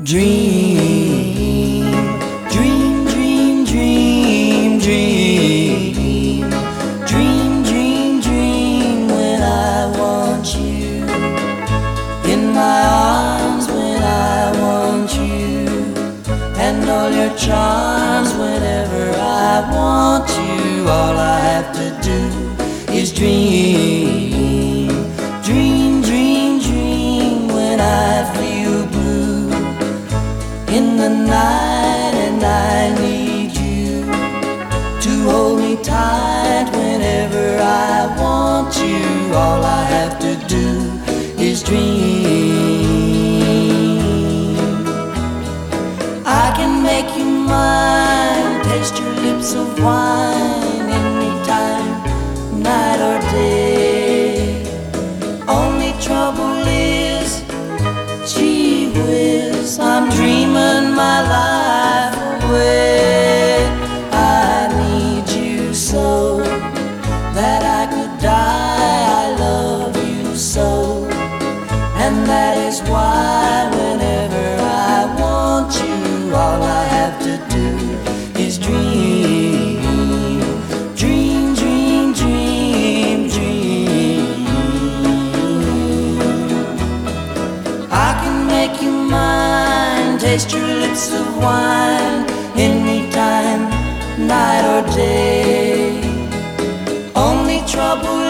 Dream, dream, dream, dream, dream. Dream, dream, dream when I want you. In my arms when I want you. And all your charms whenever I want you. All I have to do is dream. Dream, dream, dream when I feel blue in the night and I need you to hold me tight whenever I want you. All I have to do is dream. I can make you mine, taste your lips of wine anytime, night or day. Only trouble is, gee whiz, I'm dreaming my life away. I need you so that I could die. I love you so, and that is why whenever I want you, all I have to do is dream. Dream, dream, dream, dream. I can make you mine, taste your lips of wine anytime, night or day. Only trouble